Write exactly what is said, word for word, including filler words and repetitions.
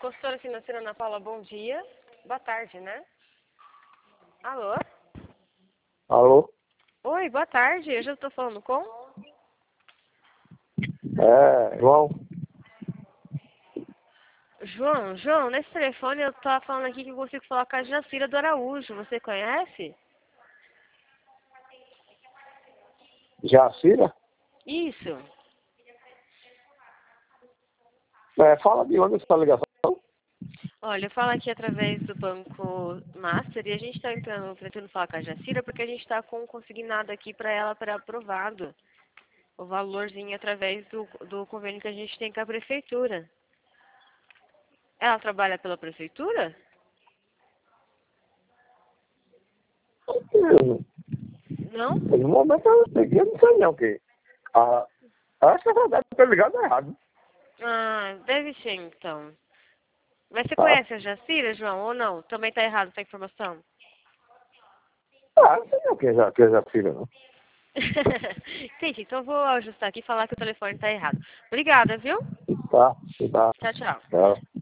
Consultora financeira Ana Paula, bom dia. Boa tarde, né? Alô? Alô? Oi, boa tarde. Eu já estou falando com? É, João. João, João, nesse telefone eu estava falando aqui que eu consigo falar com a Jacira do Araújo. Você conhece? Jacira? Isso. É, fala de onde essa ligação? Olha, eu falo aqui através do Banco Master e a gente está entrando, tentando falar com a Jacira porque a gente está com um consignado aqui para ela para aprovado. O valorzinho através do, do convênio que a gente tem com a prefeitura. Ela trabalha pela prefeitura? Hum, Não? No momento eu peguei, eu não sei não, que ah, acho que é verdade, eu tô ligado errado. Ah, deve ser então. Mas você Tá? conhece a Jacira, João, ou não? Também está errado essa informação. Ah, não sei não que é Ja- que é Jacira, não. Entendi, então eu vou ajustar aqui e falar que o telefone está errado. Obrigada, viu? Tá, tá, Tchau, tchau. tá.